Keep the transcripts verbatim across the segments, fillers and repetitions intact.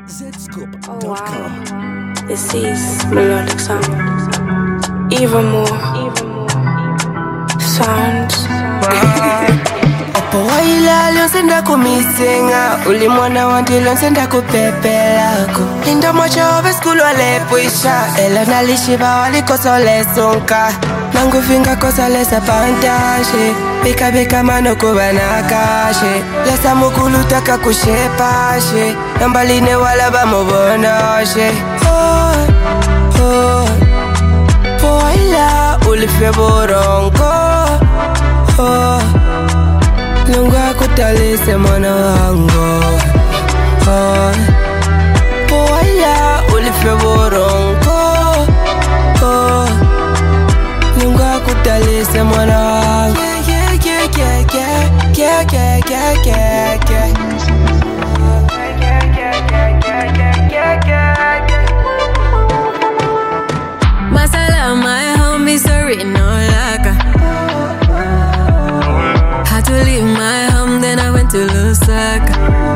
Zscoop dot com. Oh, wow. This is melodic sound. Even more, even more sounds. Opo waila leo senda kumisenga uli mwana wanti leo senda kupepelako Linda mocha obe skulu walepuisha Ela nalishiba walikosa lesonka Nangu finga kosa lesa pantashe Bika bika mano kubana kashe Lesa mukulu taka kushepashe Nambaline wala bamobonashe Oh, oh Po waila uli feboronko Oh Lungu akutalise mwana wangu oh. Poya ulife boronko oh. Lungu akutalise mwana wangu yeah, yeah, yeah, yeah, yeah, yeah, yeah, yeah, yeah, yeah. Masala, my homie, sorry, no laka. Had to leave my home, then I went to Lusaka.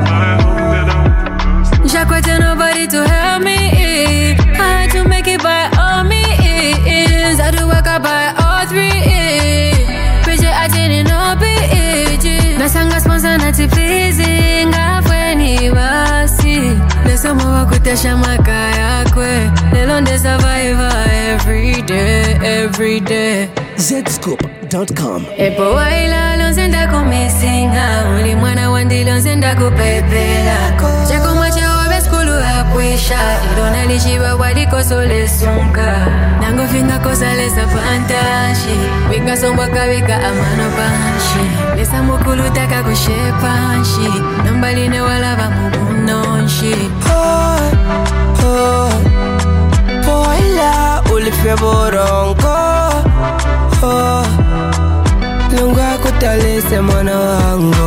Jacquette, nobody to help me. I had to make it by all means. I had to work out by all three. Pressure, I didn't know it. Nasanga sponsor, not pleasing. Afweni basi. Nesoma wakutesha makaya kwe. Nelonde survivor every day, every day. Zscoop dot com. Epo waila lonzenda kumisinga uli mwana wandi lonzenda kupepela Chako mache obe skulu apwisha Ilona lishiba waliko sole sunga Nango finga kosa lesa pantashi Wika sombwaka wika amano panshi Lesa mukulu taka kushepanshi Nambaline wala bamubunonshi Oh, oh Po waila ulife boronko Oh Lungu akutalise mwana wangu